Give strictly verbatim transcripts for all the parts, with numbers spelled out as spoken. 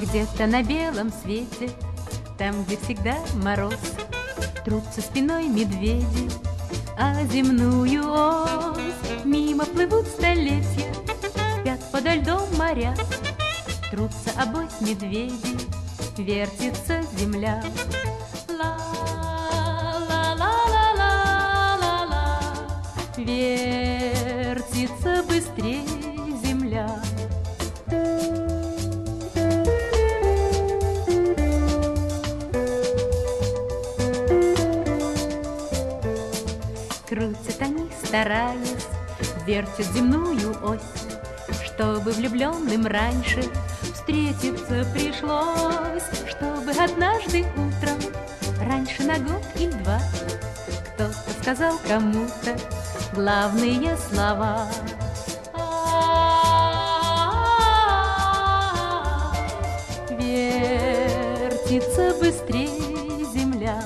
Где-то на белом свете, там, где всегда мороз, трутся спиной медведи, а земную ось мимо плывут столетия, спят подо льдом моря, трутся обось медведи, вертится земля. Ла-ла-ла-ла-ла-ла, вертится быстрее земля. Крутят они, стараясь, вертят земную ось, чтобы влюбленным раньше встретиться пришлось, чтобы однажды утром, раньше на год или два, кто-то сказал кому-то главные слова. Вертится быстрее земля.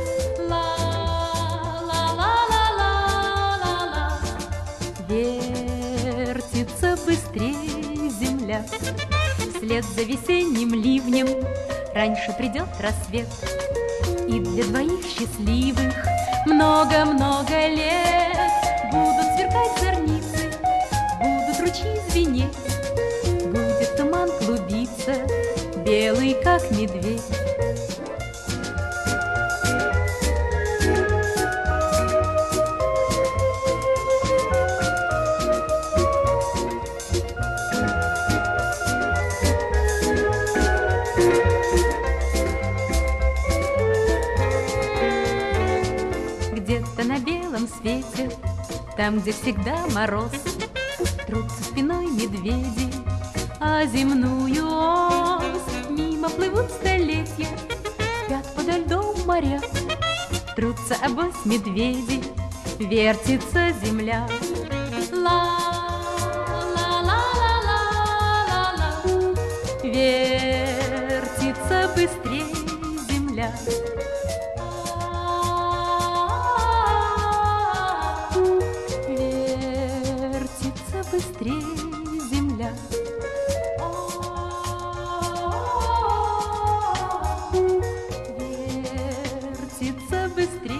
Вертится быстрее земля. Вслед за весенним ливнем раньше придет рассвет, и для двоих счастливых много-много лет будут сверкать зорницы, будут ручьи звенеть, будет туман клубиться, белый как медведь. Где-то на белом свете, там, где всегда мороз, трутся спиной медведи, а земную ось мимо плывут столетия, спят подо льдом моря, трутся обось медведи, вертится земля. Ла-ла-ла-ла-ла-ла, вертится быстрее земля. Быстрее земля. Вертится быстрее.